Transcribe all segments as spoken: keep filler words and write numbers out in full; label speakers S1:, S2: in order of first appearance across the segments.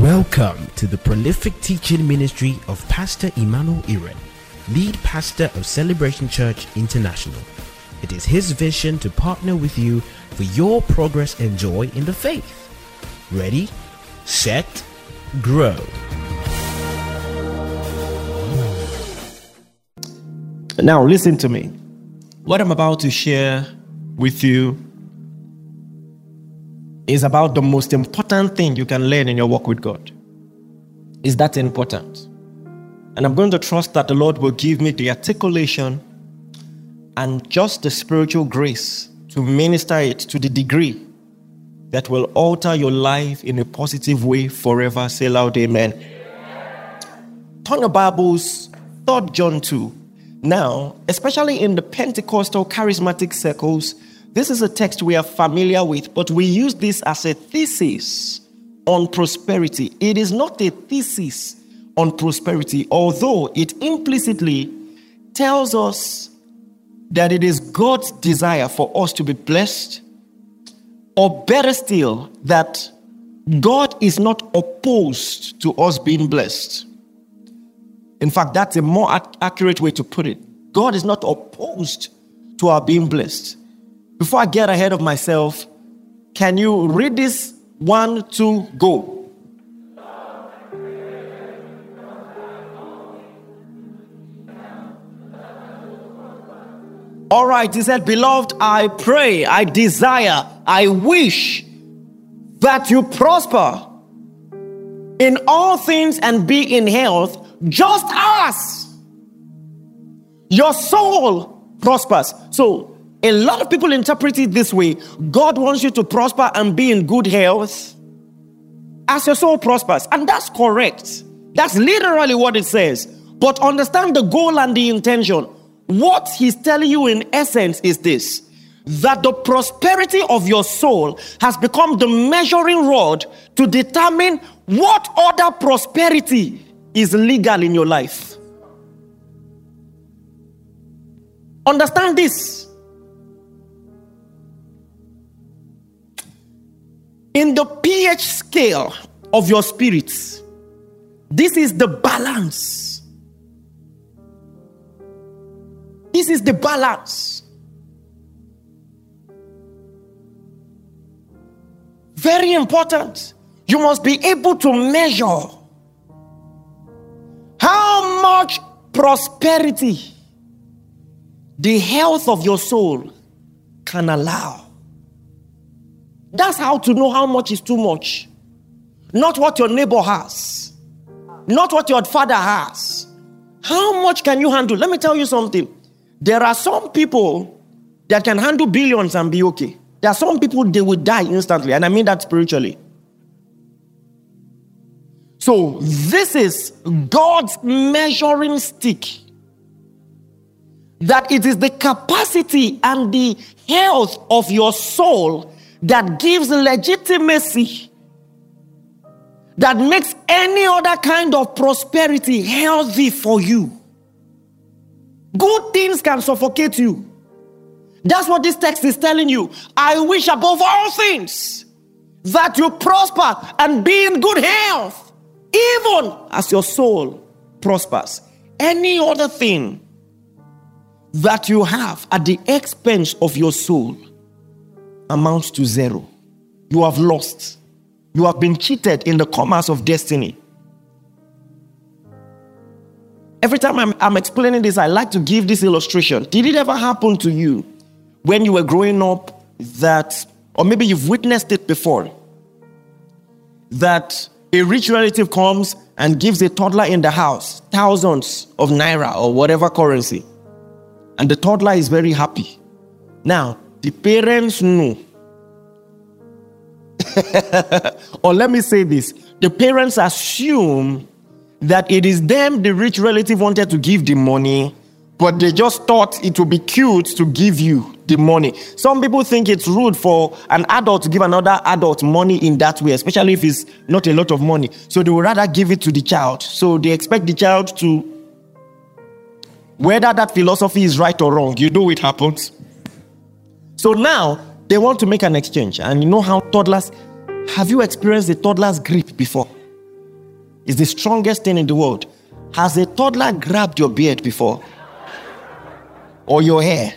S1: Welcome to the prolific teaching ministry of Pastor Emmanuel Iren, lead pastor of Celebration Church International. It is his vision to partner with you for your progress and joy in the faith. Ready, set, grow.
S2: Now listen to me. What I'm about to share with you is about the most important thing you can learn in your walk with God. Is that important? And I'm going to trust that the Lord will give me the articulation and just the spiritual grace to minister it to the degree that will alter your life in a positive way forever. Say loud, amen. Turn your Bibles, Third John two. Now, especially in the Pentecostal charismatic circles, this is a text we are familiar with, but we use this as a thesis on prosperity. It is not a thesis on prosperity, although it implicitly tells us that it is God's desire for us to be blessed, or better still, that God is not opposed to us being blessed. In fact, that's a more ac- accurate way to put it. God is not opposed to our being blessed. Before I get ahead of myself, can you read this? One, two, go. All right, he said, beloved, I pray, I desire, I wish that you prosper in all things and be in health, just as your soul prospers. So, a lot of people interpret it this way. God wants you to prosper and be in good health as your soul prospers. And that's correct. That's literally what it says. But understand the goal and the intention. What he's telling you in essence is this: that the prosperity of your soul has become the measuring rod to determine what other prosperity is legal in your life. Understand this. In the pH scale of your spirits, this is the balance. This is the balance. Very important. You must be able to measure how much prosperity the health of your soul can allow. That's how to know how much is too much. Not what your neighbor has. Not what your father has. How much can you handle? Let me tell you something. There are some people that can handle billions and be okay. There are some people, they will die instantly. And I mean that spiritually. So this is God's measuring stick. That it is the capacity and the health of your soul that gives legitimacy, that makes any other kind of prosperity healthy for you. Good things can suffocate you. That's what this text is telling you. I wish above all things that you prosper and be in good health, even as your soul prospers. Any other thing that you have at the expense of your soul amounts to zero. You have lost. You have been cheated in the commerce of destiny. Every time I'm, I'm explaining this, I like to give this illustration. Did it ever happen to you when you were growing up that, or maybe you've witnessed it before, that a rich relative comes and gives a toddler in the house thousands of naira or whatever currency, and the toddler is very happy? Now, the parents know. Or let me say this. The parents assume that it is them the rich relative wanted to give the money, but they just thought it would be cute to give you the money. Some people think it's rude for an adult to give another adult money in that way, especially if it's not a lot of money. So they would rather give it to the child. So they expect the child to, whether that philosophy is right or wrong, you know it happens. So now, they want to make an exchange. And you know how toddlers, have you experienced a toddler's grip before? It's the strongest thing in the world. Has a toddler grabbed your beard before? Or your hair?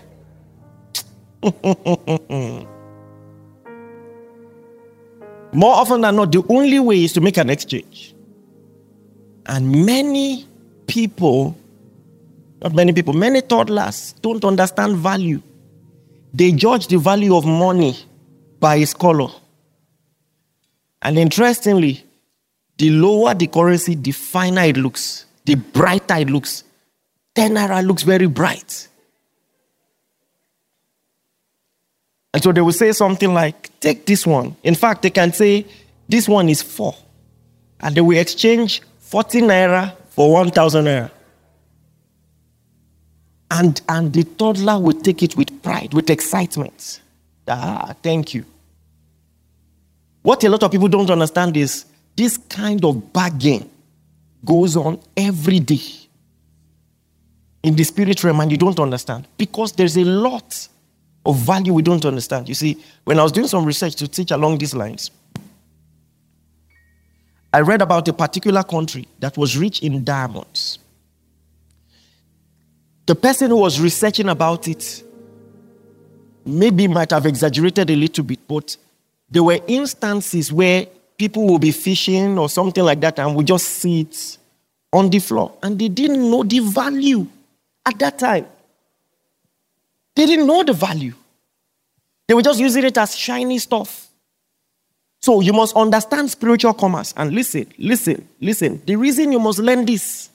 S2: More often than not, the only way is to make an exchange. And many people, not many people, many toddlers don't understand value. They judge the value of money by its color. And interestingly, the lower the currency, the finer it looks, the brighter it looks. ten naira looks very bright. And so they will say something like, take this one. In fact, they can say, this one is four. And they will exchange forty naira for one thousand naira. And, and the toddler will take it with pride, with excitement. Ah, thank you. What a lot of people don't understand is this kind of bargain goes on every day in the spirit realm, and you don't understand because there's a lot of value we don't understand. You see, when I was doing some research to teach along these lines, I read about a particular country that was rich in diamonds. The person who was researching about it maybe might have exaggerated a little bit, but there were instances where people will be fishing or something like that and would just see it on the floor. And they didn't know the value at that time. They didn't know the value. They were just using it as shiny stuff. So you must understand spiritual commerce. And listen, listen, listen. The reason you must learn this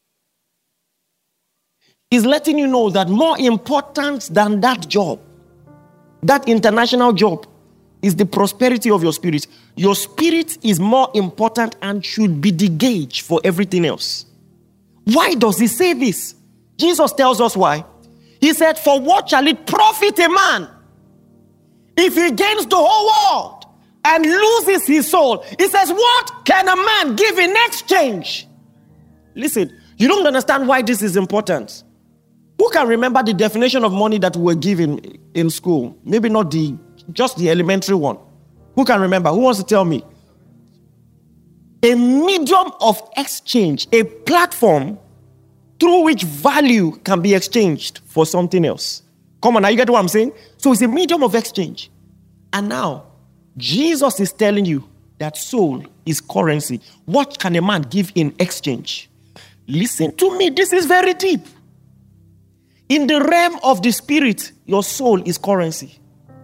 S2: is letting you know that more important than that job, that international job, is the prosperity of your spirit. Your spirit is more important and should be the gauge for everything else. Why does he say this? Jesus tells us why. He said, for what shall it profit a man if he gains the whole world and loses his soul? He says, what can a man give in exchange? Listen, you don't understand why this is important. Who can remember the definition of money that we were given in school? Maybe not the, just the elementary one. Who can remember? Who wants to tell me? A medium of exchange, a platform through which value can be exchanged for something else. Come on, now you get what I'm saying? So it's a medium of exchange. And now, Jesus is telling you that soul is currency. What can a man give in exchange? Listen to me, this is very deep. In the realm of the spirit, your soul is currency.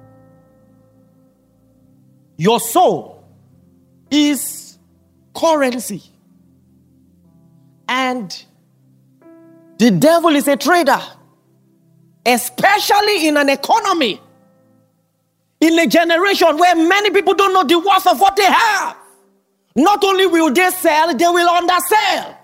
S2: Your soul is currency. And the devil is a trader, especially in an economy, in a generation where many people don't know the worth of what they have. Not only will they sell, they will undersell.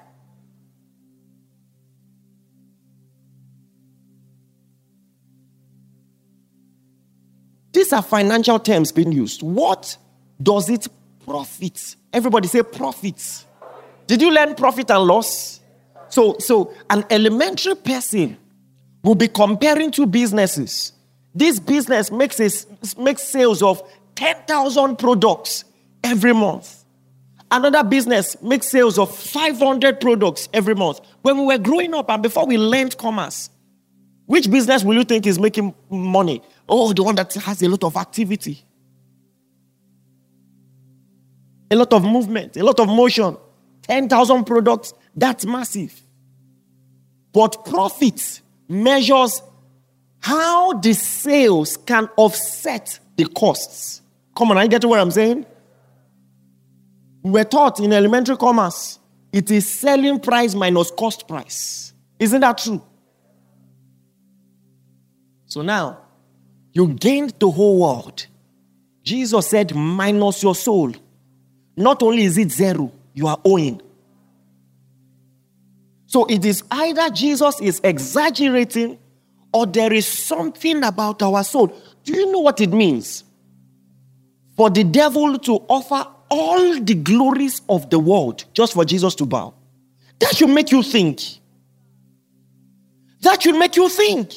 S2: These are financial terms being used. What does it profit? Everybody say profits. Did you learn profit and loss? So, so an elementary person will be comparing two businesses. This business makes, a, makes sales of ten thousand products every month. Another business makes sales of five hundred products every month. When we were growing up and before we learned commerce, which business will you think is making money? Oh, the one that has a lot of activity. A lot of movement, a lot of motion. ten thousand products, that's massive. But profit measures how the sales can offset the costs. Come on, I get what I'm saying? We were taught in elementary commerce, it is selling price minus cost price. Isn't that true? So now, you gained the whole world. Jesus said, minus your soul. Not only is it zero, you are owing. So it is either Jesus is exaggerating or there is something about our soul. Do you know what it means? For the devil to offer all the glories of the world just for Jesus to bow. That should make you think. That should make you think.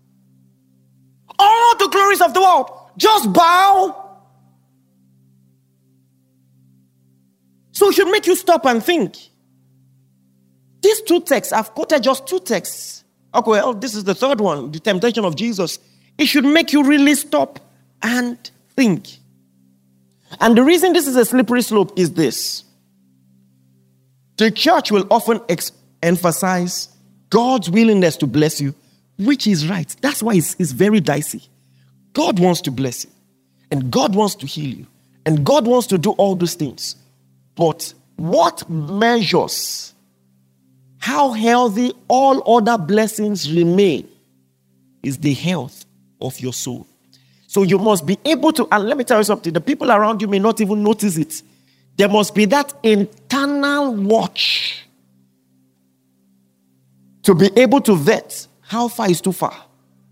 S2: All the glories of the world, just bow. So it should make you stop and think. These two texts, I've quoted just two texts. Okay, well, this is the third one, the temptation of Jesus. It should make you really stop and think. And the reason this is a slippery slope is this. The church will often ex- emphasize God's willingness to bless you, which is right. That's why it's, it's very dicey. God wants to bless you, and God wants to heal you, and God wants to do all those things. But what measures how healthy all other blessings remain is the health of your soul. So you must be able to, and let me tell you something, the people around you may not even notice it. There must be that internal watch to be able to vet how far is too far.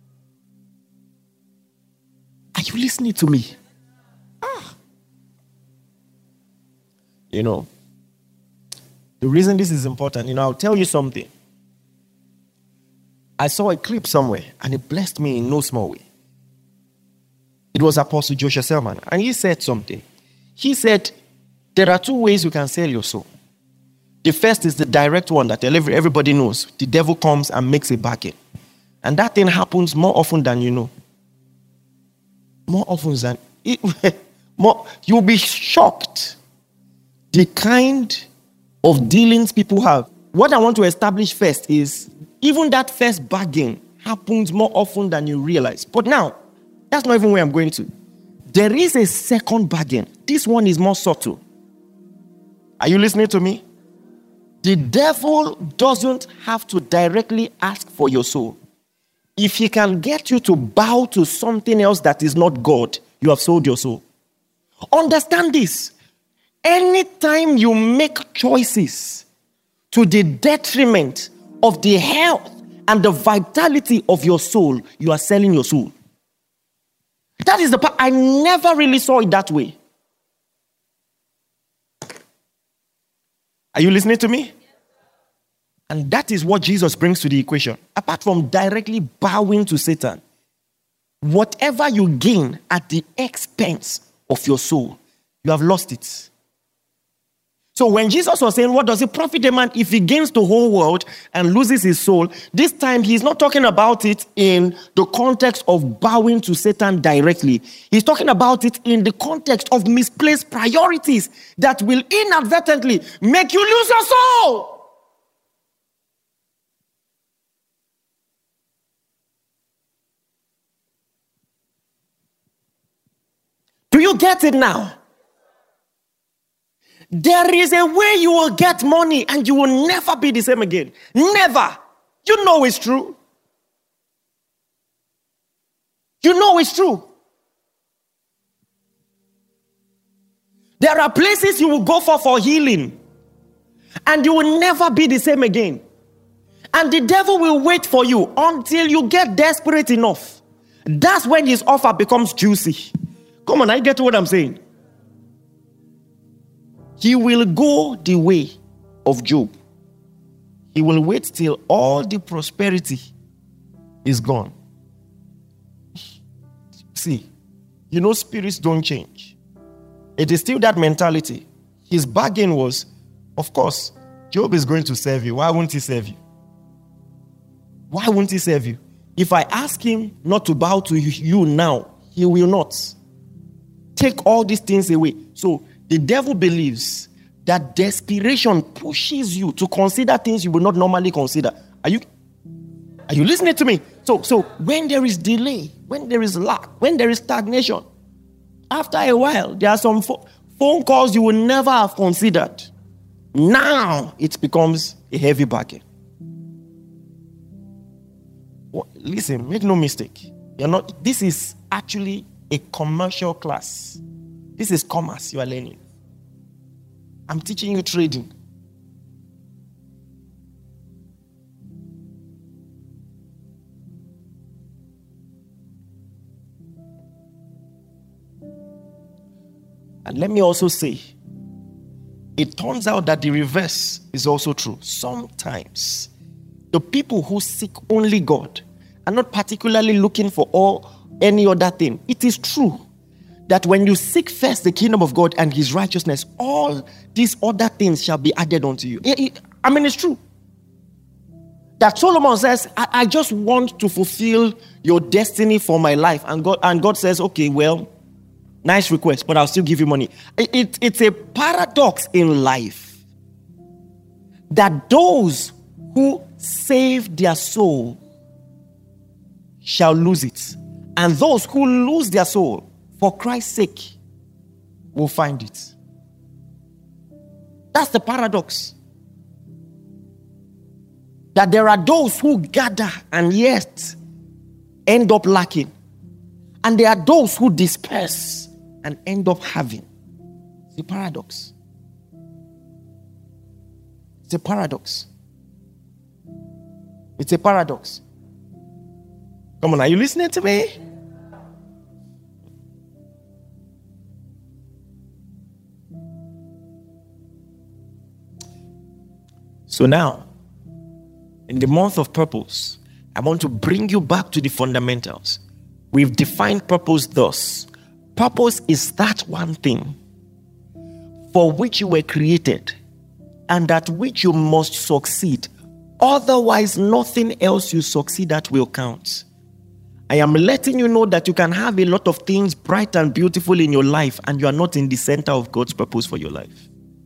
S2: Are you listening to me? Ah. You know, the reason this is important, you know, I'll tell you something. I saw a clip somewhere and it blessed me in no small way. It was Apostle Joshua Selman, and he said something. He said, there are two ways you can sell your soul. The first is the direct one that everybody knows. The devil comes and makes a bargain. And that thing happens more often than you know. More often than... It, more, you'll be shocked. The kind of dealings people have. What I want to establish first is, even that first bargain happens more often than you realize. But now, that's not even where I'm going to. There is a second bargain. This one is more subtle. Are you listening to me? The devil doesn't have to directly ask for your soul. If he can get you to bow to something else that is not God, you have sold your soul. Understand this. Anytime you make choices to the detriment of the health and the vitality of your soul, you are selling your soul. That is the part. I never really saw it that way. Are you listening to me? And that is what Jesus brings to the equation. Apart from directly bowing to Satan, whatever you gain at the expense of your soul, you have lost it. So when Jesus was saying, what does it profit a man if he gains the whole world and loses his soul? This time he's not talking about it in the context of bowing to Satan directly. He's talking about it in the context of misplaced priorities that will inadvertently make you lose your soul. Do you get it now? There is a way you will get money and you will never be the same again. Never. You know it's true. You know it's true. There are places you will go for for healing and you will never be the same again. And the devil will wait for you until you get desperate enough. That's when his offer becomes juicy. Come on, I get what I'm saying. He will go the way of Job. He will wait till all the prosperity is gone. See, you know spirits don't change. It is still that mentality. His bargain was, of course, Job is going to serve you. Why won't he serve you? Why won't he serve you? If I ask him not to bow to you now, he will not. Take all these things away. So the devil believes that desperation pushes you to consider things you would not normally consider. Are you, are you listening to me? So, so when there is delay, when there is lack, when there is stagnation, after a while, there are some fo- phone calls you will never have considered. Now it becomes a heavy bargain. Well, listen, make no mistake. You're not. This is actually a commercial class. This is commerce you are learning. I'm teaching you trading. And let me also say, it turns out that the reverse is also true. Sometimes, the people who seek only God are not particularly looking for all any other thing. It is true that when you seek first the kingdom of God and his righteousness, all these other things shall be added unto you. I mean, it's true. That Solomon says, I, I just want to fulfill your destiny for my life. And God, and God says, okay, well, nice request, but I'll still give you money. It, it, it's a paradox in life that those who save their soul shall lose it. And those who lose their soul for Christ's sake will find it. That's the paradox. That there are those who gather and yet end up lacking. And there are those who disperse and end up having. It's a paradox. It's a paradox. It's a paradox. Come on, are you listening to me? So now, in the month of purpose, I want to bring you back to the fundamentals. We've defined purpose thus. Purpose is that one thing for which you were created and at which you must succeed. Otherwise, nothing else you succeed at will count. I am letting you know that you can have a lot of things bright and beautiful in your life and you are not in the center of God's purpose for your life.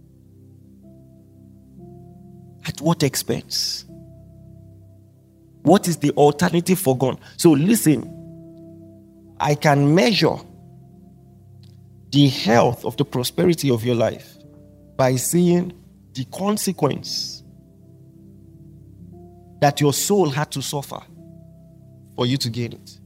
S2: At what expense? What is the alternative for God? So listen, I can measure the health of the prosperity of your life by seeing the consequence that your soul had to suffer for you to gain it.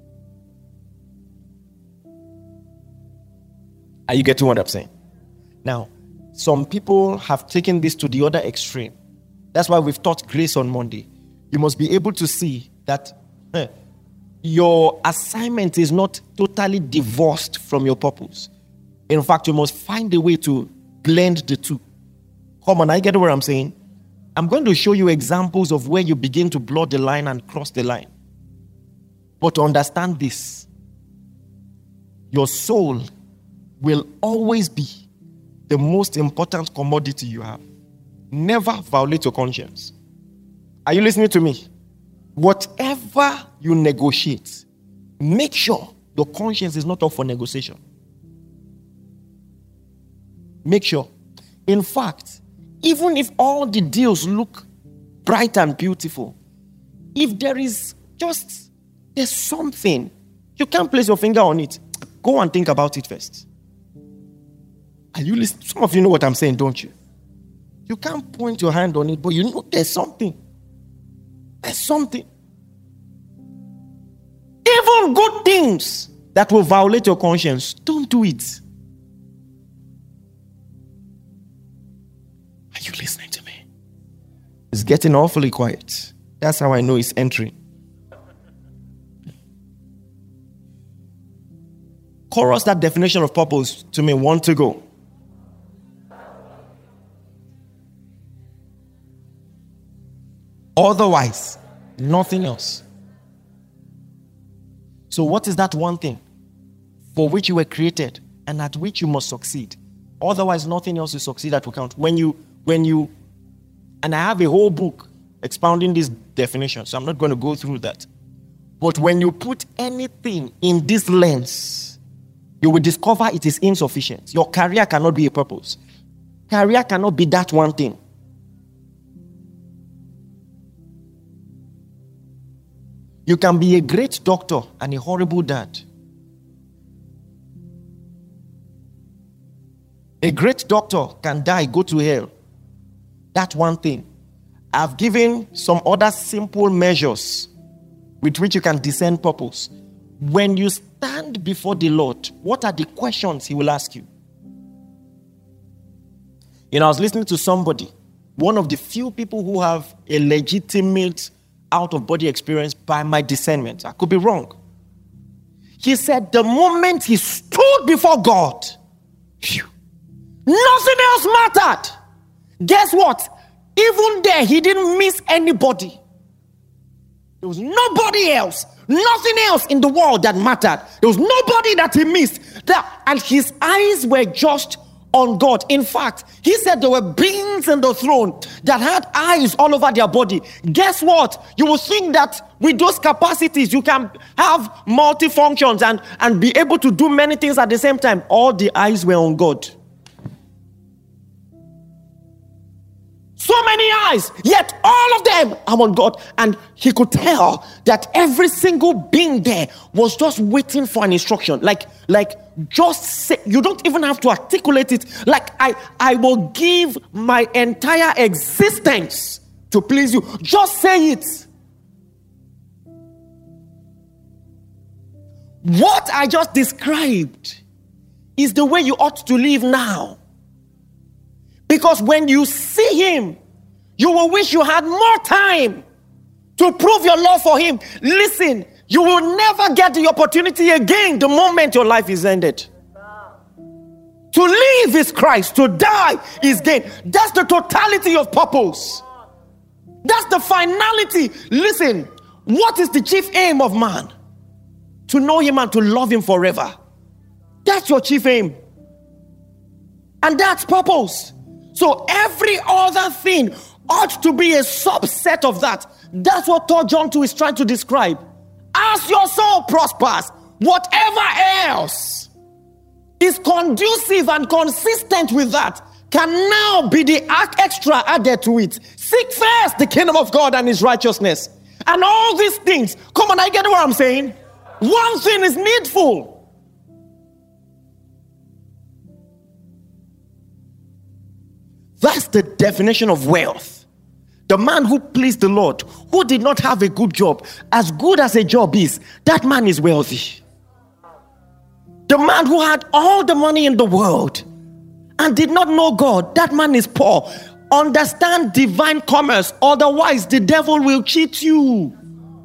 S2: Are you getting what I'm saying? Now, some people have taken this to the other extreme. That's why we've taught grace on Monday. You must be able to see that eh, your assignment is not totally divorced from your purpose. In fact, you must find a way to blend the two. Come on, I get what I'm saying. I'm going to show you examples of where you begin to blur the line and cross the line. But to understand this, your soul will always be the most important commodity you have. Never violate your conscience. Are you listening to me? Whatever you negotiate, make sure your conscience is not up for negotiation. Make sure. In fact, even if all the deals look bright and beautiful, if there is just, there's something, you can't place your finger on it. Go and think about it first. Are you listening? Some of you know what I'm saying, don't you? You can't point your hand on it, but you know there's something. There's something. Even good things that will violate your conscience, don't do it. Are you listening to me? It's getting awfully quiet. That's how I know it's entering. Chorus that definition of purpose to me. One to go. Otherwise, nothing else. So what is that one thing for which you were created and at which you must succeed? Otherwise, nothing else you succeed at will count. When you, when you, and I have a whole book expounding this definition, so I'm not going to go through that. But when you put anything in this lens, you will discover it is insufficient. Your career cannot be a purpose. Career cannot be that one thing. You can be a great doctor and a horrible dad. A great doctor can die, go to hell. That's one thing. I've given some other simple measures with which you can discern purpose. When you stand before the Lord, what are the questions he will ask you? You know, I was listening to somebody, one of the few people who have a legitimate out-of-body experience by my discernment. I could be wrong. He said the moment he stood before God, phew, nothing else mattered. Guess what? Even there, he didn't miss anybody. There was nobody else, nothing else in the world that mattered. There was nobody that he missed. That, and his eyes were just on God. In fact, he said there were beings in the throne that had eyes all over their body. Guess what? You will think that with those capacities, you can have multifunctions and, and be able to do many things at the same time. All the eyes were on God. So many eyes, yet all of them are on God. And he could tell that every single being there was just waiting for an instruction. Like, like just say, you don't even have to articulate it. Like, I, I will give my entire existence to please you. Just say it. What I just described is the way you ought to live now. Because when you see him, you will wish you had more time to prove your love for him. Listen, you will never get the opportunity again the moment your life is ended. To live is Christ, to die is gain. That's the totality of purpose. That's the finality. Listen, what is the chief aim of man? To know him and to love him forever. That's your chief aim. And that's purpose. So every other thing ought to be a subset of that. That's what Third John two is trying to describe. As your soul prospers, whatever else is conducive and consistent with that can now be the extra added to it. Seek first the kingdom of God and his righteousness. And all these things, come on, I get what I'm saying. One thing is needful. That's the definition of wealth. The man who pleased the Lord, who did not have a good job, as good as a job is, that man is wealthy. The man who had all the money in the world and did not know God, that man is poor. Understand divine commerce, otherwise the devil will cheat you.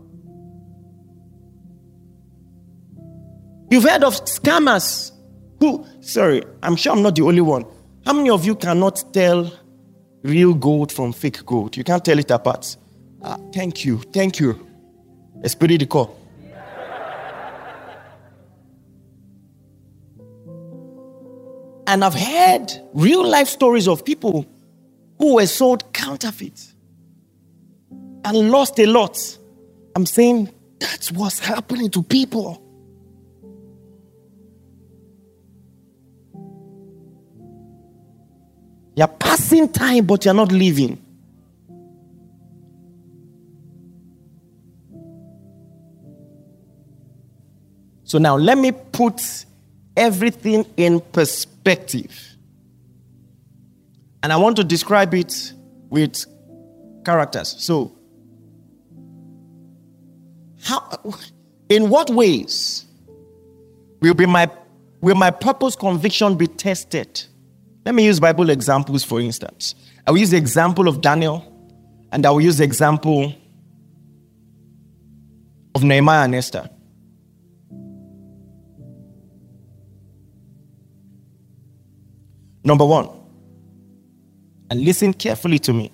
S2: You've heard of scammers who, sorry, I'm sure I'm not the only one. How many of you cannot tell real gold from fake gold? You can't tell it apart. Ah, thank you, thank you. Esprit de corps. And I've heard real life stories of people who were sold counterfeit and lost a lot. I'm saying that's what's happening to people. You're passing time, but you're not living. So now let me put everything in perspective. And I want to describe it with characters. So, how, in what ways will be my will my purpose conviction be tested? Let me use Bible examples, for instance. I will use the example of Daniel, and I will use the example of Nehemiah and Esther. Number one, and listen carefully to me.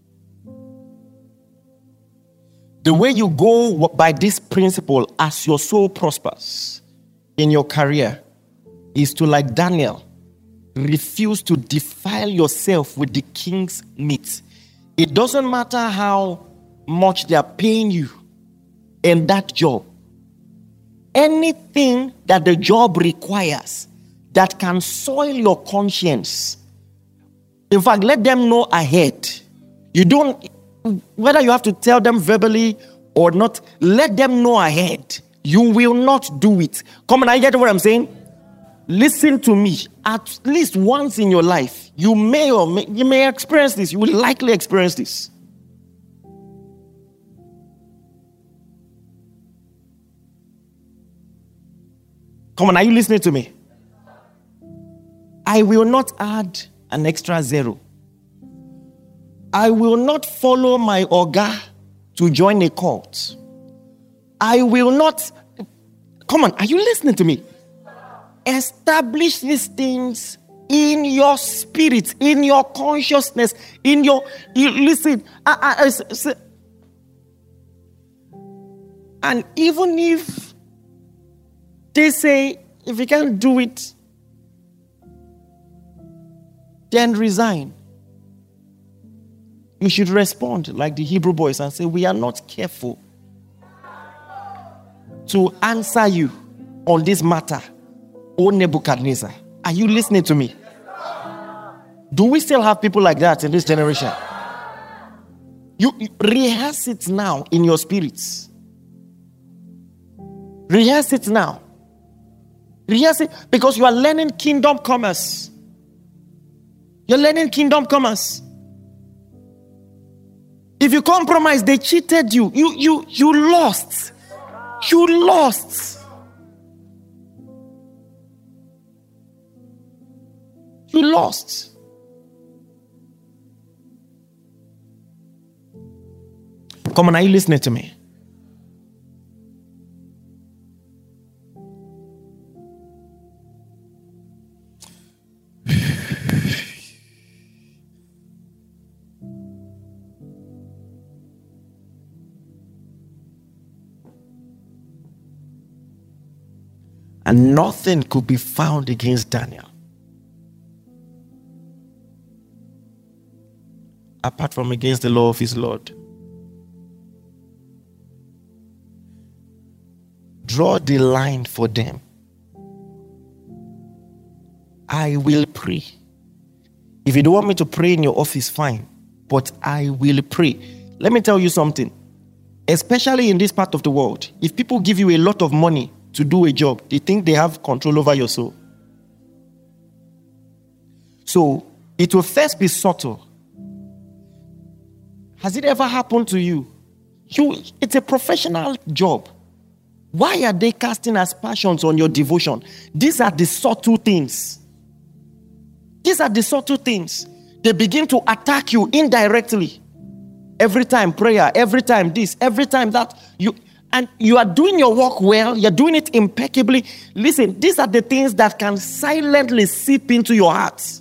S2: The way you go by this principle as your soul prospers in your career is to, like Daniel, refuse to defile yourself with the king's meat. It doesn't matter how much they are paying you in that job. Anything that the job requires that can soil your conscience, in fact, let them know ahead. You don't, whether you have to tell them verbally or not, let them know ahead. You will not do it. Come on, I get what I'm saying? Listen to me. At least once in your life, you may or may, you may experience this. You will likely experience this. Come on, are you listening to me? I will not add an extra zero. I will not follow my Oga to join a cult. I will not. Come on, are you listening to me? Establish these things in your spirit, in your consciousness, in your, you, listen, I, I, I, and even if they say If you can't do it, then resign. You should respond like the Hebrew boys and say, we are not careful to answer you on this matter, O Nebuchadnezzar. Are you listening to me? Do we still have people like that in this generation? You, you rehearse it now in your spirits. Rehearse it now. Rehearse it because you are learning kingdom commerce. You're learning kingdom commerce. If you compromise, they cheated you. You, you, you lost. You lost. You lost. Come on, are you listening to me? And nothing could be found against Daniel, apart from against the law of his Lord. Draw the line for them. I will pray. If you don't want me to pray in your office, fine. But I will pray. Let me tell you something. Especially in this part of the world, if people give you a lot of money to do a job, they think they have control over your soul. So it will first be subtle. Has it ever happened to you? You, it's a professional job. Why are they casting aspersions on your devotion? These are the subtle things. These are the subtle things. They begin to attack you indirectly. Every time prayer, every time this, every time that. You and you are doing your work well. You're doing it impeccably. Listen, these are the things that can silently seep into your heart.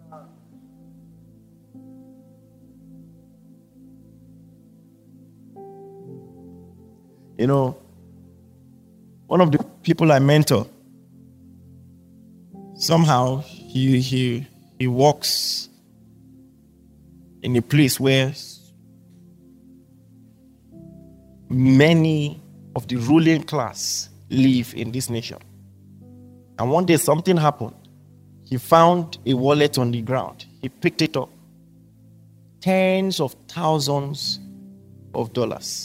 S2: You know, one of the people I mentor, somehow he he he works in a place where many of the ruling class live in this nation. And one day something happened. He found a wallet on the ground. He picked it up. Tens of thousands of dollars.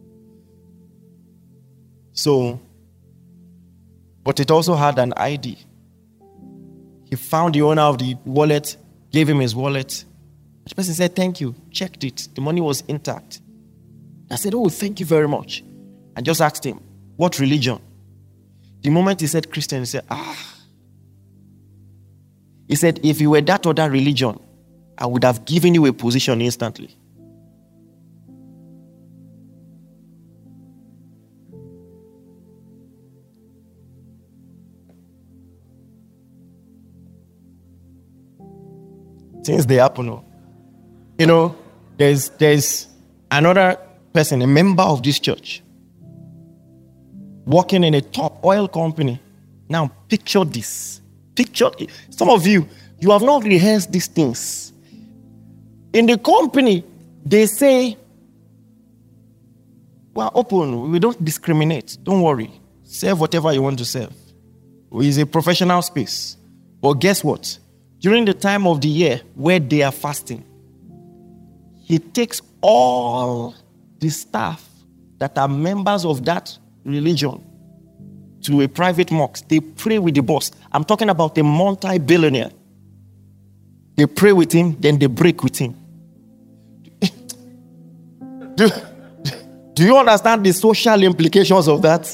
S2: So, but it also had an I D. He found the owner of the wallet, gave him his wallet. The person said, thank you, checked it. The money was intact. I said, oh, thank you very much. And just asked him, what religion? The moment he said Christian, he said, ah. He said, if you were that other religion, I would have given you a position instantly. Since they happen, you know, there's there's another person, a member of this church, working in a top oil company. Now, picture this. Picture it. Some of you, you have not rehearsed these things. In the company, they say, we're open. We don't discriminate. Don't worry. Serve whatever you want to serve. It's a professional space. But guess what? During the time of the year where they are fasting, he takes all the staff that are members of that religion to a private mosque. They pray with the boss. I'm talking about a multi-billionaire. They pray with him, then they break with him. do, do you understand the social implications of that?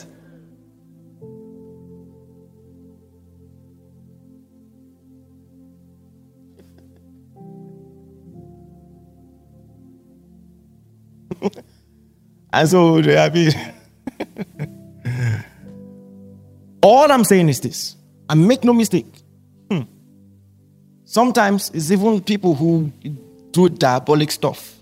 S2: And so, I mean, all I'm saying is this, and make no mistake, hmm, sometimes it's even people who do diabolic stuff.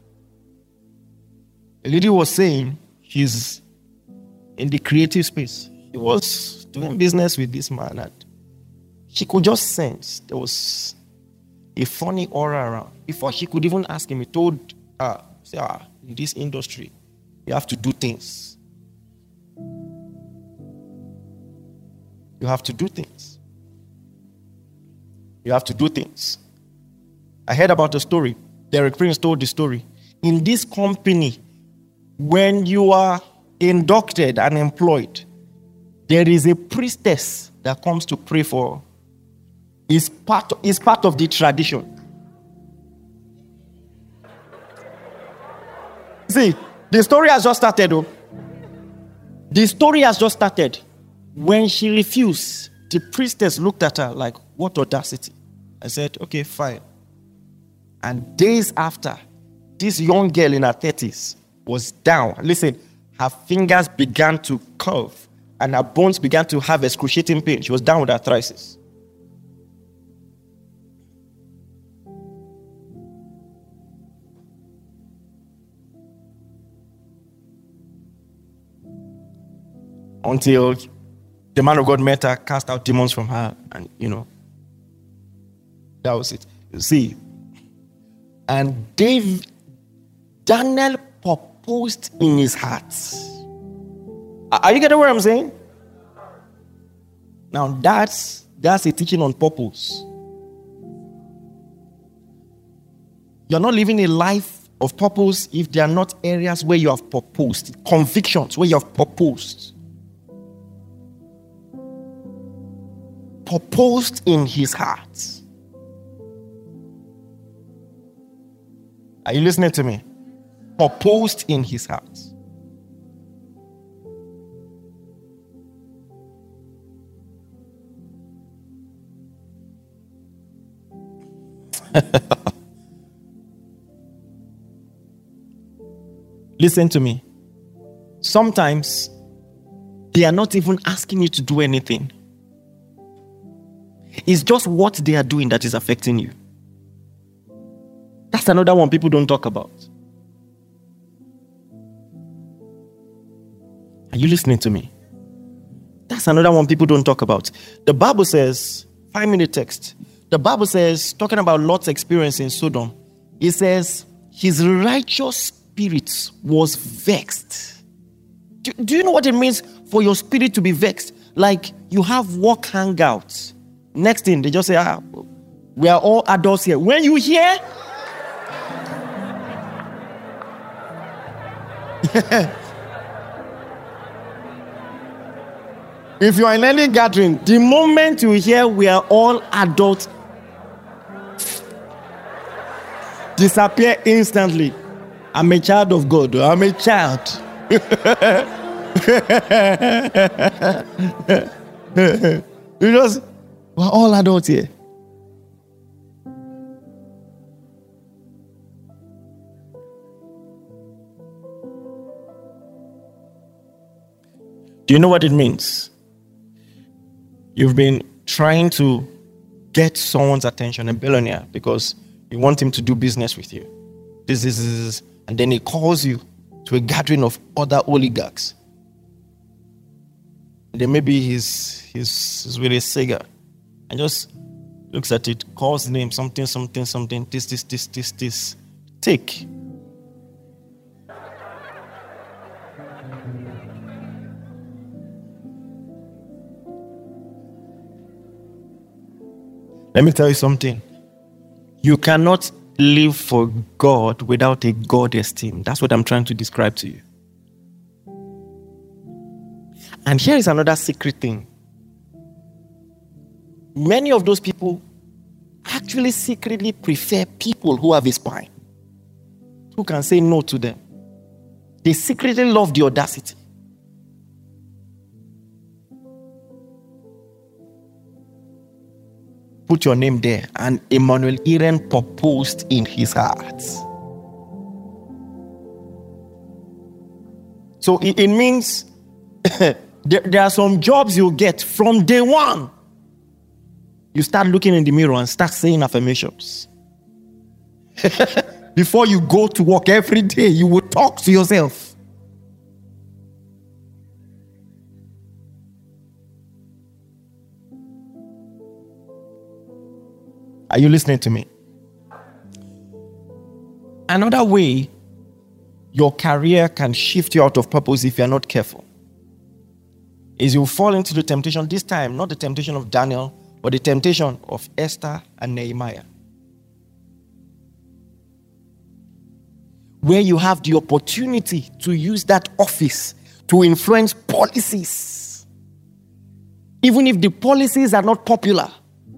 S2: A lady was saying she's in the creative space. She was doing business with this man, and she could just sense there was a funny aura around. Before she could even ask him, he told her, say, ah, in this industry, you have to do things. You have to do things. You have to do things. I heard about the story. Derek Prince told the story. In this company, when you are inducted and employed, there is a priestess that comes to pray for. It's part, it's part of the tradition. See, the story has just started. Oh. The story has just started. When she refused, the priestess looked at her like, what audacity. I said, okay, fine. And days after, this young girl in her thirties was down. Listen, her fingers began to curve and her bones began to have excruciating pain. She was down with arthritis. Until the man of God met her, cast out demons from her, and you know, that was it. You see, and Dave, Daniel proposed in his heart. Are you getting what I'm saying? Now that's that's a teaching on purpose. You're not living a life of purpose if there are not areas where you have proposed, convictions where you have proposed. Proposed in his heart. Are you listening to me? Proposed in his heart. Listen to me. Sometimes they are not even asking you to do anything. It's just what they are doing that is affecting you. That's another one people don't talk about. Are you listening to me? That's another one people don't talk about. The Bible says, five minute text. The Bible says, talking about Lot's experience in Sodom, it says, his righteous spirit was vexed. Do, do you know what it means for your spirit to be vexed? Like you have work hangouts. Next thing, they just say, ah, we are all adults here. When you hear, if you are in any gathering, the moment you hear we are all adults, disappear instantly. I'm a child of God. I'm a child. You just, we're all adults here. Do you know what it means? You've been trying to get someone's attention, a billionaire, because you want him to do business with you. This is, this is, and then he calls you to a gathering of other oligarchs. And then maybe he's, he's, he's with a cigar and just looks at it, calls the name, something, something, something, this, this, this, this, this. Take. Let me tell you something. You cannot live for God without a God esteem. That's what I'm trying to describe to you. And here is another secret thing. Many of those people actually secretly prefer people who have a spine, who can say no to them. They secretly love the audacity. Put your name there. And Emmanuel Iren proposed in his heart. So it, it means there, there are some jobs you get from day one. You start looking in the mirror and start saying affirmations. Before you go to work every day, you will talk to yourself. Are you listening to me? Another way your career can shift you out of purpose if you're not careful is you fall into the temptation, this time, not the temptation of Daniel, but the temptation of Esther and Nehemiah. Where you have the opportunity to use that office to influence policies. Even if the policies are not popular.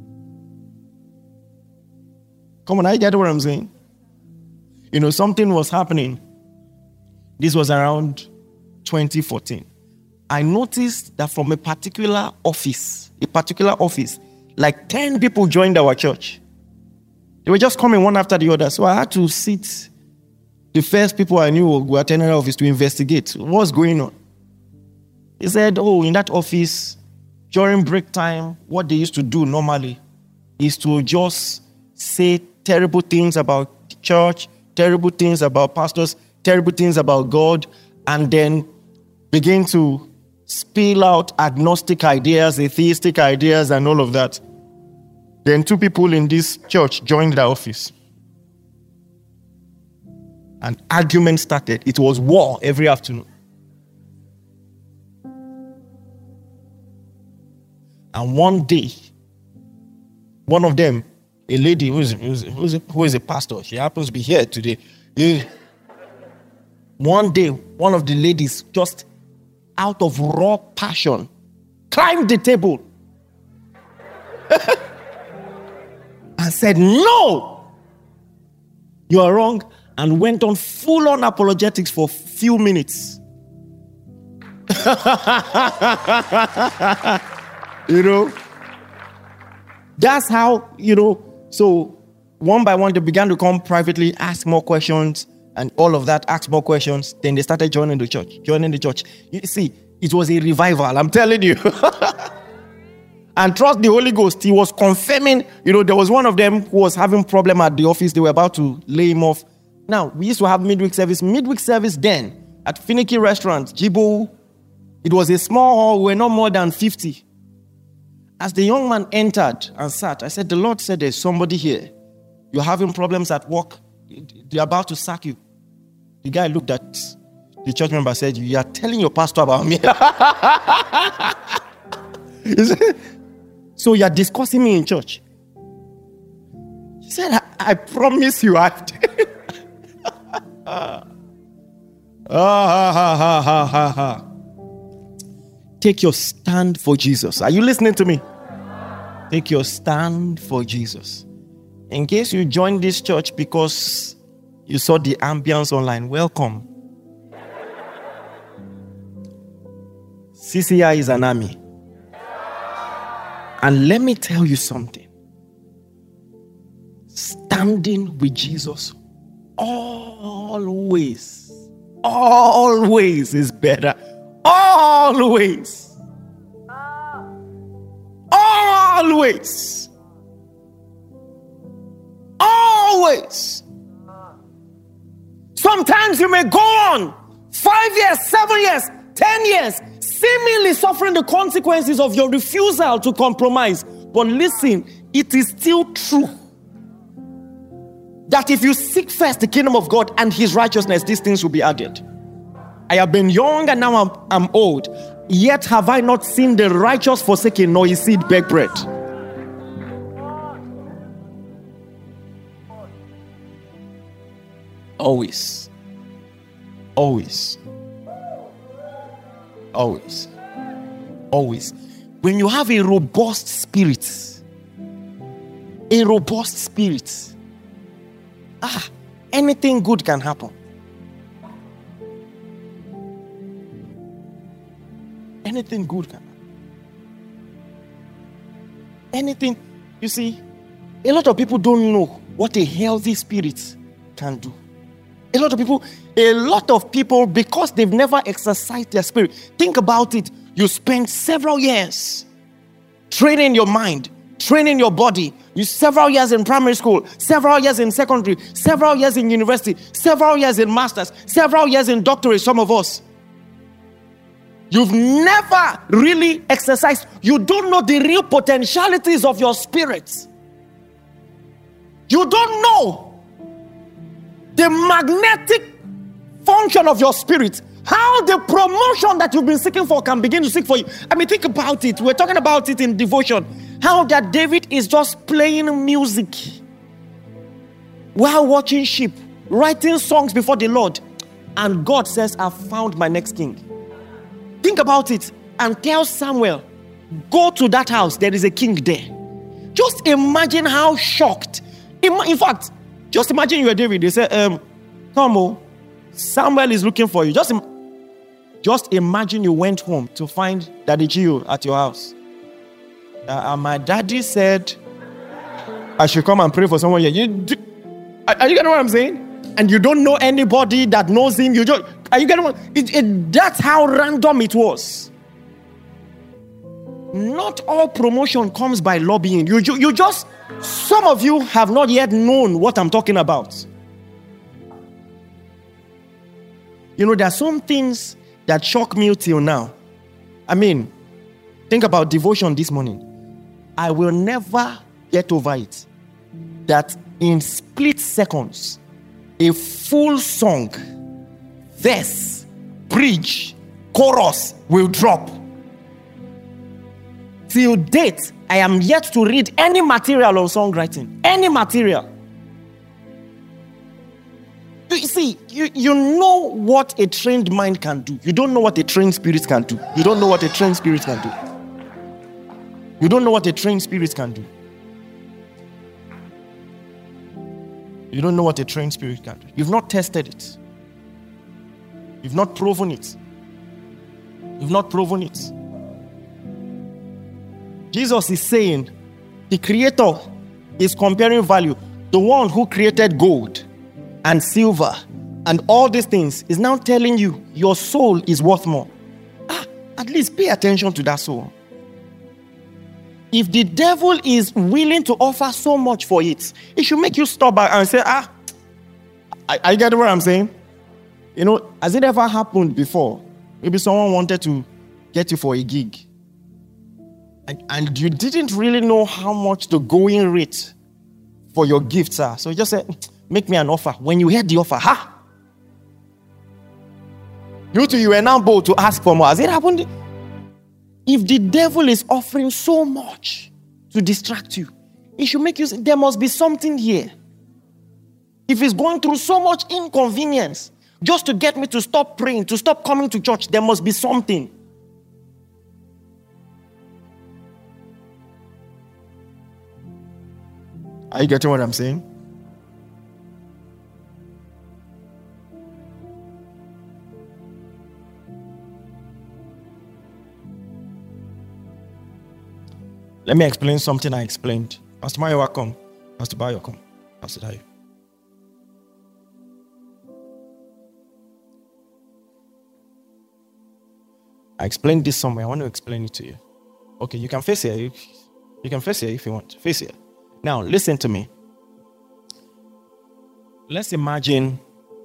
S2: Come on, I get what I'm saying. You know, something was happening. This was around twenty fourteen. I noticed that from a particular office, a particular office, like ten people joined our church. They were just coming one after the other. So I had to sit the first people I knew who attended the office to investigate what's going on. They said, oh, in that office, during break time, what they used to do normally is to just say terrible things about the church, terrible things about pastors, terrible things about God, and then begin to spill out agnostic ideas, atheistic ideas, and all of that. Then two people in this church joined the office. An argument started. It was war every afternoon. And one day, one of them, a lady who is, who is, who is, a, who is a pastor, she happens to be here today. One day, one of the ladies, just out of raw passion, climbed the table and said, no, you are wrong, and went on full-on apologetics for a few minutes. You know, that's how, you know, so one by one, they began to come privately, ask more questions, and all of that, ask more questions. Then they started joining the church, joining the church. You see, it was a revival, I'm telling you. And trust the Holy Ghost, he was confirming, you know, there was one of them who was having problem at the office. They were about to lay him off. Now, we used to have midweek service. Midweek service then, at Finicky Restaurant, Jibo, it was a small hall, we were not more than fifty. As the young man entered and sat, I said, the Lord said, there's somebody here. You're having problems at work. They're about to sack you. The guy looked at the church member and said, you are telling your pastor about me. So you're discussing me in church. He said, I, I promise you. I ah, ha, ha, ha, ha, ha, ha. Take your stand for Jesus. Are you listening to me? Take your stand for Jesus. In case you joined this church because you saw the ambience online, welcome. C C I is an army. And let me tell you something. Standing with Jesus always, always is better. Always. Always. Always. Sometimes you may go on five years, seven years, ten years, seemingly suffering the consequences of your refusal to compromise. But listen, it is still true that if you seek first the kingdom of God and his righteousness, these things will be added. I have been young and now I'm, I'm old. Yet have I not seen the righteous forsaken, nor his seed beg bread. Always. Always. Always. Always. When you have a robust spirit, a robust spirit, ah, anything good can happen. Anything good can happen. Anything, you see, a lot of people don't know what a healthy spirit can do. A lot of people, a lot of people, because they've never exercised their spirit. Think about it. You spend several years training your mind, training your body. You several years in primary school, several years in secondary, several years in university, several years in masters, several years in doctorate, some of us. You've never really exercised. You don't know the real potentialities of your spirit. You don't know the magnetic function of your spirit. How the promotion that you've been seeking for can begin to seek for you. I mean, think about it. We're talking about it in devotion. How that David is just playing music while watching sheep, writing songs before the Lord. And God says, I've found my next king. Think about it and tell Samuel, go to that house. There is a king there. Just imagine how shocked. In fact, just imagine you are David. They say, um, come on, Samuel is looking for you. Just imagine. Just imagine you went home to find Daddy Gio at your house. Uh, and my daddy said, I should come and pray for someone here. You do, are you getting what I'm saying? And you don't know anybody that knows him. You just, are you getting what? It, it, that's how random it was. Not all promotion comes by lobbying. You, you, you just, some of you have not yet known what I'm talking about. You know, there are some things that shock me till now. I mean, think about devotion this morning. I will never get over it. That in split seconds, a full song, verse, bridge, chorus will drop. Till date, I am yet to read any material on songwriting. Any material. You see, you, you know what a trained mind can do. You don't know what a trained spirit can do. You don't know what a trained spirit can do. You don't know what a trained spirit can do. You don't know what a trained spirit can do. You've not tested it. You've not proven it. You've not proven it. Jesus is saying, the creator is comparing value. The one who created gold and silver and all these things is now telling you your soul is worth more. Ah, at least pay attention to that soul. If the devil is willing to offer so much for it, it should make you stop back and say, ah, I, I get what I'm saying. You know, has it ever happened before? Maybe someone wanted to get you for a gig and, and you didn't really know how much the going rate for your gifts are. So you just said, make me an offer. When you heard the offer, ha! You two, you were now bold to ask for more. Has it happened? If the devil is offering so much to distract you, it should make you say, there must be something here. If he's going through so much inconvenience just to get me to stop praying, to stop coming to church, there must be something. Are you getting what I'm saying? Let me explain something I explained. Pastor Mayo, welcome. Pastor Bayo, come. Pastor Dayo. I explained this somewhere. I want to explain it to you. Okay, you can face here. You, you can face here if you want. Face here. Now, listen to me. Let's imagine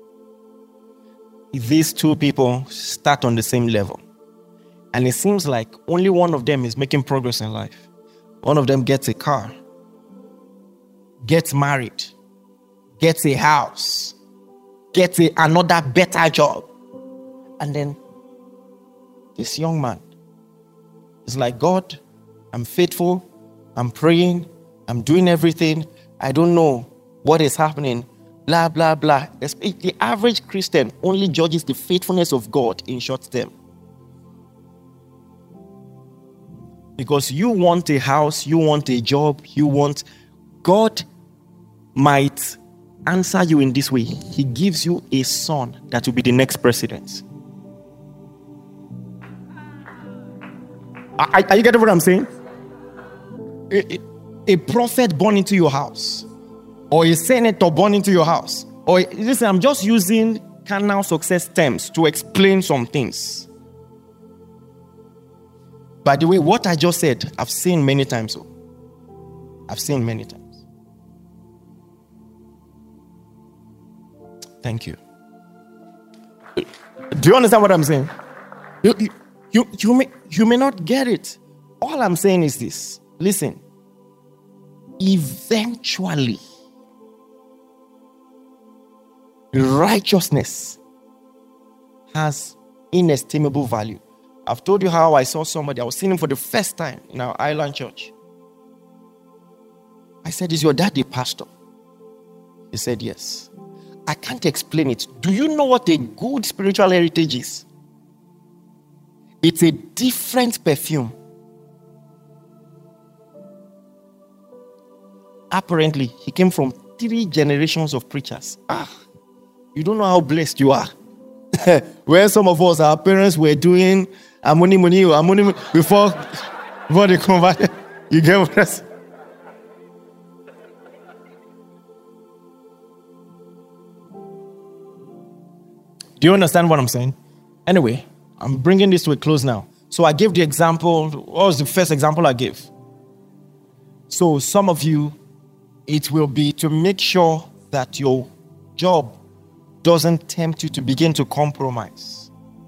S2: if these two people start on the same level. And it seems like only one of them is making progress in life. One of them gets a car, gets married, gets a house, gets a, another better job. And then this young man is like, God, I'm faithful, I'm praying, I'm doing everything. I don't know what is happening, blah, blah, blah. The average Christian only judges the faithfulness of God in short term. Because you want a house, you want a job, you want... God might answer you in this way. He gives you a son that will be the next president. Are, are you getting what I'm saying? A, a, a prophet born into your house, or a senator born into your house. Or listen, I'm just using carnal success terms to explain some things. By the way, what I just said, I've seen many times. So. I've seen many times. Thank you. Do you understand what I'm saying? You, you, you, you, may, you may not get it. All I'm saying is this. Listen. Eventually, Righteousness has inestimable value. I've told you how I saw somebody. I was seeing him for the first time in our island church. I said, "Is your dad a pastor?" He said, "Yes." I can't explain it. Do you know what a good spiritual heritage is? It's a different perfume. Apparently, he came from three generations of preachers. Ah, you don't know how blessed you are. Where some of us, our parents were doing amoni money or amoni before, before they converted. You get what I'm saying? Do you understand what I'm saying? Anyway, I'm bringing this to a close now. So I gave the example. What was the first example I gave? So some of you, it will be to make sure that your job doesn't tempt you to begin to compromise.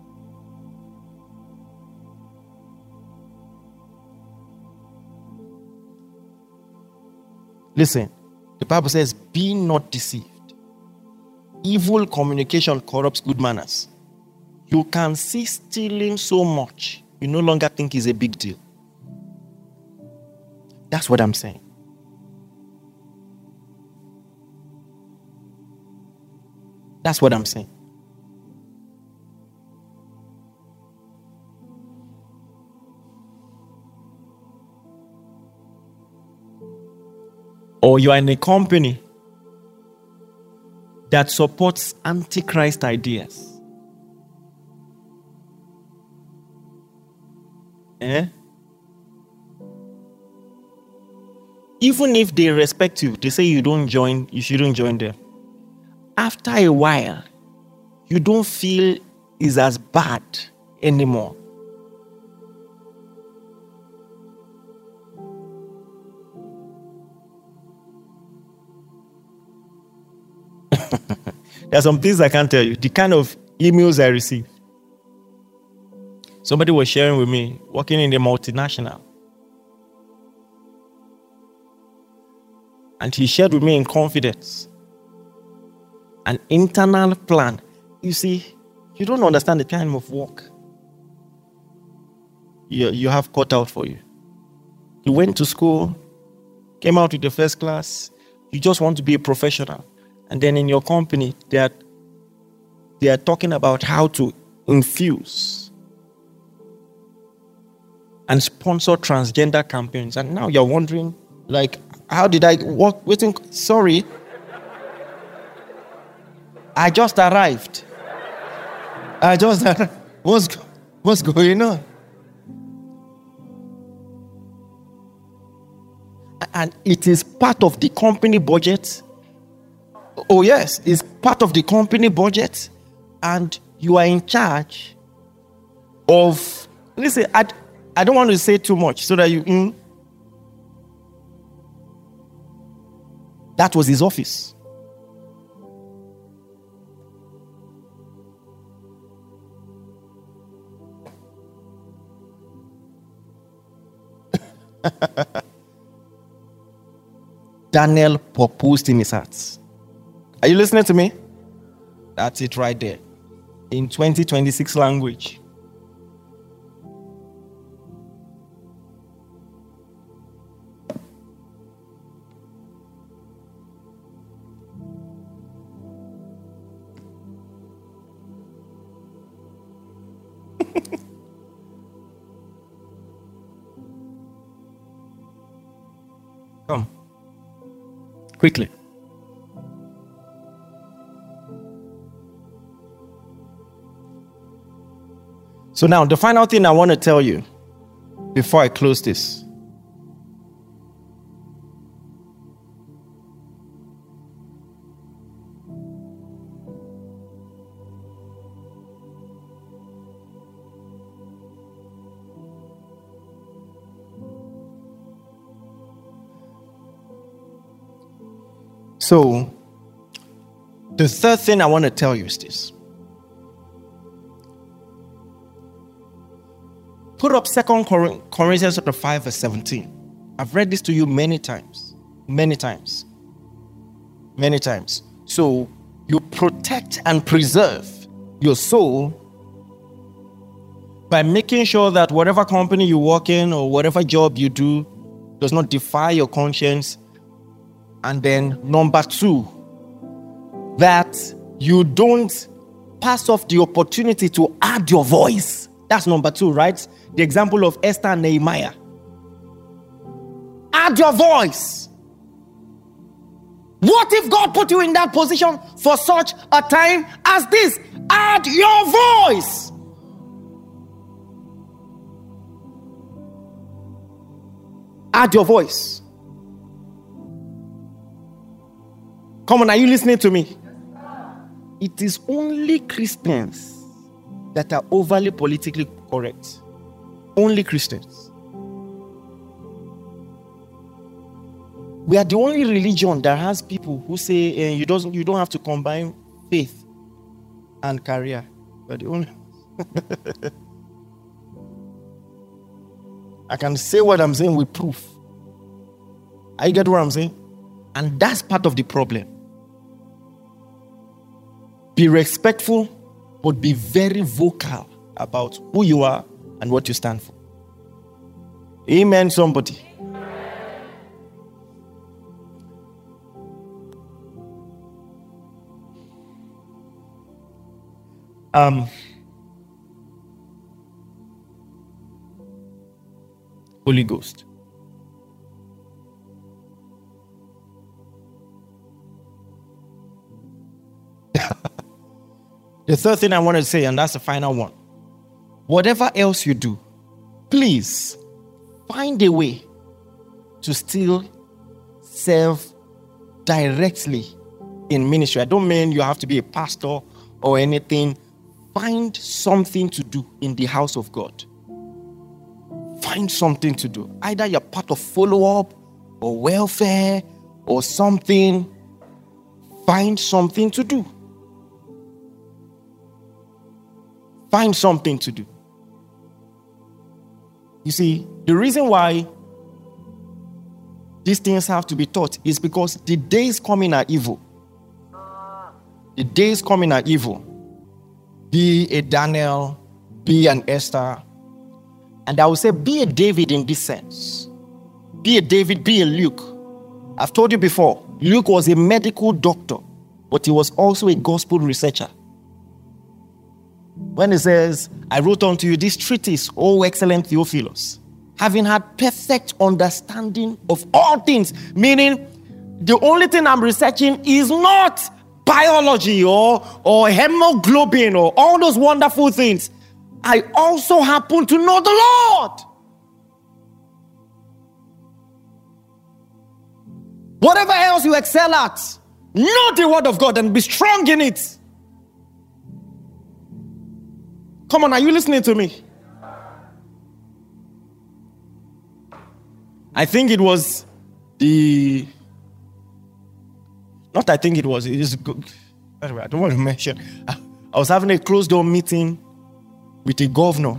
S2: Listen, the Bible says, "Be not deceived. Evil communication corrupts good manners." You can see stealing so much, you no longer think it's a big deal. That's what I'm saying. That's what I'm saying. Or you are in a company that supports antichrist ideas. Eh? Even if they respect you, they say you don't join, you shouldn't join them. After a while, you don't feel it's as bad anymore. There are some things I can't tell you. The kind of emails I received. Somebody was sharing with me, working in a multinational. And he shared with me in confidence an internal plan. You see, you don't understand the kind of work you, you have cut out for you. You went to school, came out with the first class. You just want to be a professional. And then in your company, they are, they are talking about how to infuse and sponsor transgender campaigns. And now you're wondering, like, how did I work? Waiting, sorry. I just arrived. I just arrived. What's, what's going on? And it is part of the company budget. Oh, yes, it's part of the company budget. And you are in charge of. Listen, I, I don't want to say too much so that you. Mm, that was his office. Daniel proposed in his heart. Are you listening to me? That's it right there. In twenty twenty-six language. Come. Quickly. So now, the final thing I want to tell you before I close this. So, the third thing I want to tell you is this. Put up Second Corinthians chapter five, verse seventeen. I've read this to you many times. Many times. Many times. So, You protect and preserve your soul by making sure that whatever company you work in or whatever job you do does not defy your conscience. And then number two, that you don't pass off the opportunity to add your voice. That's number two, right? The example of Esther and Nehemiah. Add your voice. What if God put you in that position for such a time as this? Add your voice. Add your voice. Come on, are you listening to me? It is only Christians that are overly politically correct. Only Christians. We are the only religion that has people who say eh, you don't you don't have to combine faith and career. We're the only. I can say what I'm saying with proof. I get what I'm saying? And that's part of the problem. Be respectful, but be very vocal about who you are and what you stand for. Amen, somebody. Um, Holy Ghost. The third thing I want to say, and that's the final one. Whatever else you do, please find a way to still serve directly in ministry. I don't mean you have to be a pastor or anything. Find something to do in the house of God. Find something to do. Either you're part of follow-up or welfare or something. Find something to do. Find something to do. You see, the reason why these things have to be taught is because the days coming are evil. The days coming are evil. Be a Daniel, be an Esther. And I would say be a David in this sense. Be a David, be a Luke. I've told you before, Luke was a medical doctor, but he was also a gospel researcher. When he says, I wrote unto you this treatise, O excellent Theophilus, having had perfect understanding of all things, meaning the only thing I'm researching is not biology or, or hemoglobin or all those wonderful things. I also happen to know the Lord. Whatever else you excel at, know the word of God and be strong in it. Come on, are you listening to me? I think it was the... Not I think it was. It is good. Anyway, I don't want to mention. I, I was having a closed door meeting with a governor.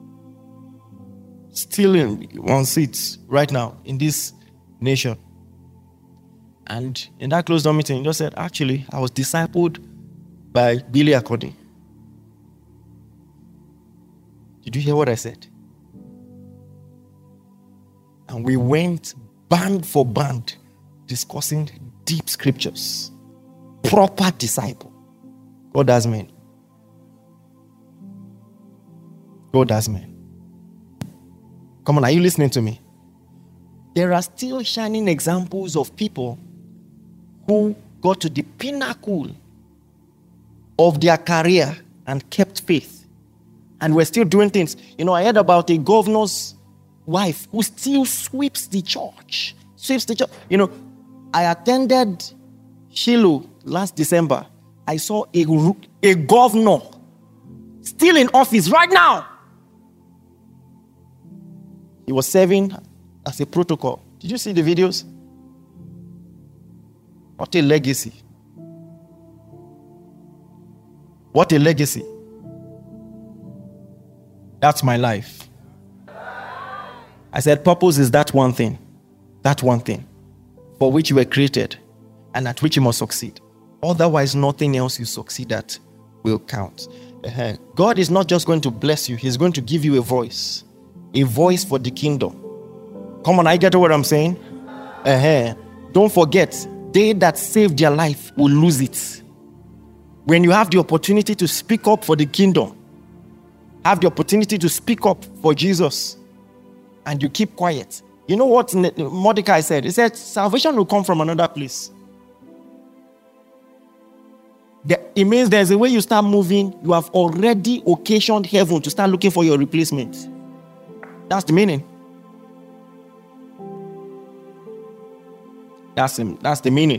S2: Still in one seat right now in this nation. And in that closed door meeting, he just said, actually, I was discipled by Billy Akodi. Did you hear what I said? And we went band for band discussing deep scriptures. Proper disciple. God has men. God has men. Come on, are you listening to me? There are still shining examples of people who got to the pinnacle of their career and kept faith. And we're still doing things. You know, I heard about a governor's wife who still sweeps the church. Sweeps the church. You know, I attended Shiloh last December. I saw a, a governor still in office right now. He was serving as a protocol. Did you see the videos? What a legacy. What a legacy. That's my life. I said purpose is that one thing. That one thing for which you were created and at which you must succeed. Otherwise, nothing else you succeed at will count. Uh-huh. God is not just going to bless you. He's going to give you a voice. A voice for the kingdom. Come on, I get what I'm saying? Uh-huh. Don't forget, they that save their life will lose it. When you have the opportunity to speak up for the kingdom, have the opportunity to speak up for Jesus, and you keep quiet. You know what Mordecai said? He said, salvation will come from another place. It means there's a way you start moving, you have already occasioned heaven to start looking for your replacement. That's the meaning. That's the, that's the meaning.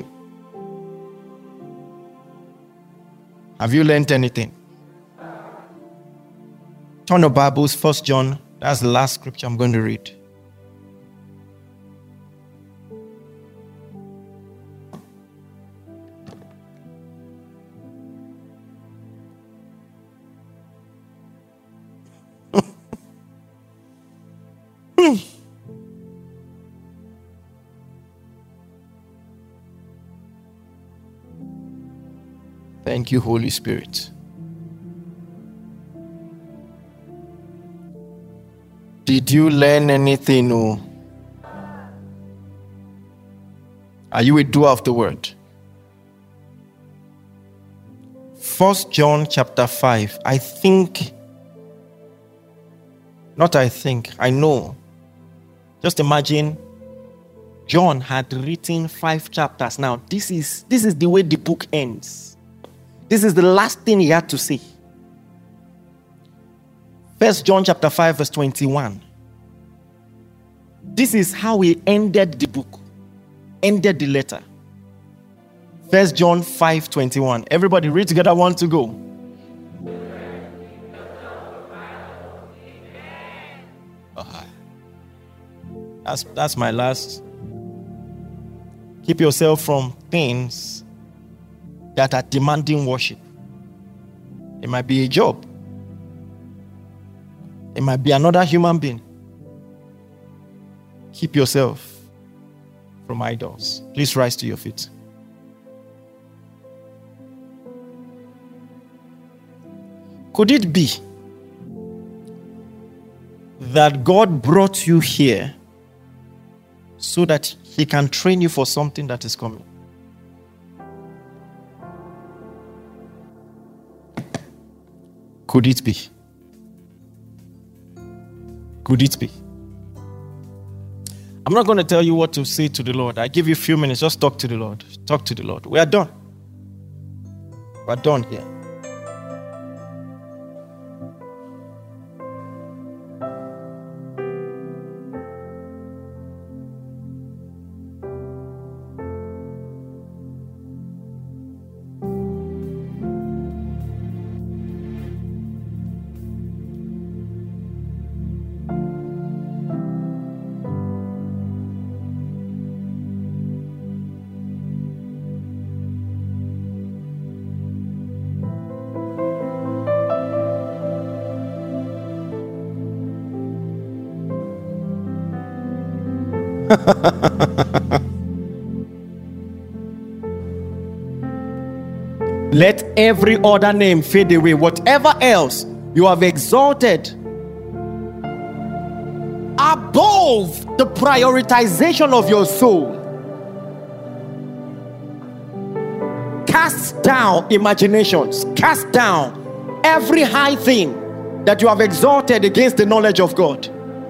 S2: Have you learned anything? Turn your Bibles, First John. That's the last scripture I'm going to read. Thank you, Holy Spirit. Did you learn anything? Or are you a doer of the word? First John chapter five. I think, not I think, I know. Just imagine John had written five chapters. Now, this is this is the way the book ends. This is the last thing he had to say. First John chapter five, verse twenty-one. This is how he ended the book, ended the letter. First John five, twenty-one. Everybody read together, one to go. Uh-huh. That's, that's my last. Keep yourself from things that are demanding worship. It might be a job. It might be another human being. Keep yourself from idols. Please rise to your feet. Could it be that God brought you here so that He can train you for something that is coming? Could it be? Could it be? I'm not going to tell you what to say to the Lord. I give you a few minutes. Just talk to the Lord. Talk to the Lord. We are done. We are done here. Let every other name fade away. Whatever else you have exalted above the prioritization of your soul, cast down imaginations, cast down every high thing that you have exalted against the knowledge of God.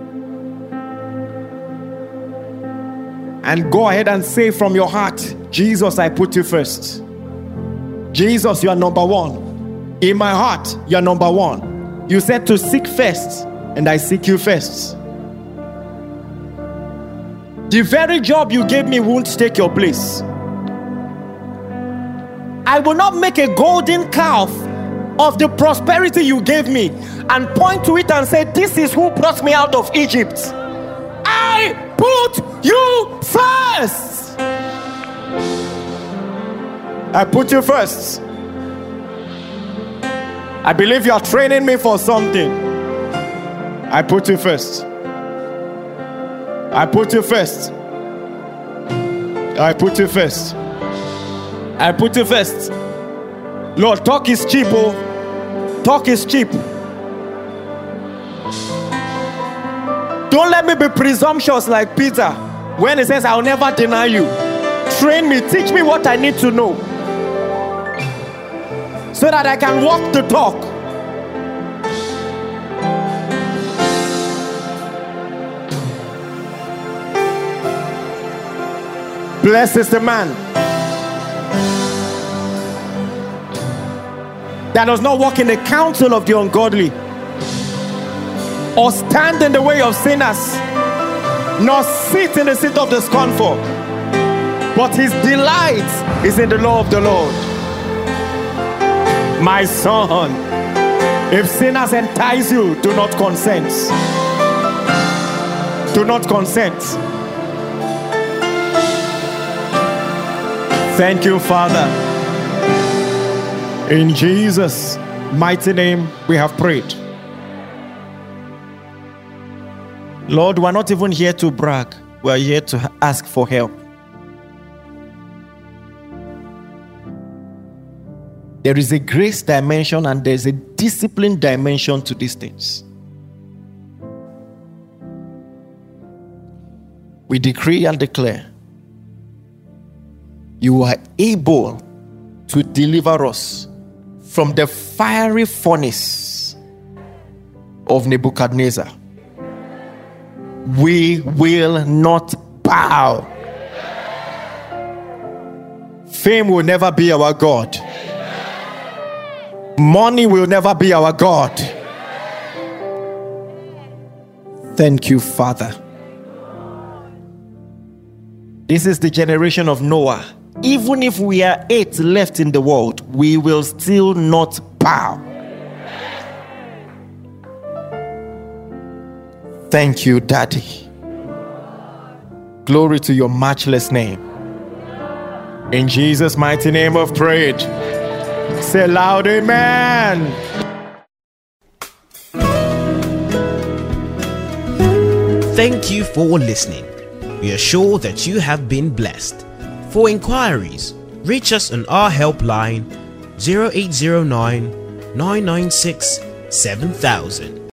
S2: And go ahead and say from your heart, Jesus, I put you first. Jesus, you are number one. In my heart, you are number one. You said to seek first, and I seek you first. The very job you gave me won't take your place. I will not make a golden calf of the prosperity you gave me and point to it and say, this is who brought me out of Egypt. I put you first. I put you first. I believe you are training me for something. I put you first. I put you first. I put you first. I put it first. Lord, talk is cheap, oh. Talk is cheap. Don't let me be presumptuous like Peter when he says, I'll never deny you. Train me, teach me what I need to know so that I can walk the talk. Blessed is the man that does not walk in the counsel of the ungodly, or stand in the way of sinners, nor sit in the seat of the scornful, but his delight is in the law of the Lord. My son, if sinners entice you, do not consent. Do not consent. Thank you, Father. In Jesus' mighty name we have prayed. Lord, we're not even here to brag. We're here to ask for help. There is a grace dimension and there's a discipline dimension to these things. We decree and declare, you are able to deliver us from the fiery furnace of Nebuchadnezzar. We will not bow. Fame will never be our God. Money will never be our God. Thank you, Father. This is the generation of Noah. Even if we are eight left in the world, we will still not bow. Thank you, Daddy. Glory to your matchless name. In Jesus' mighty name I've prayed. Say loud, amen.
S1: Thank you for listening. We are sure that you have been blessed. For inquiries, reach us on our helpline zero eight zero nine, nine nine six, seven thousand.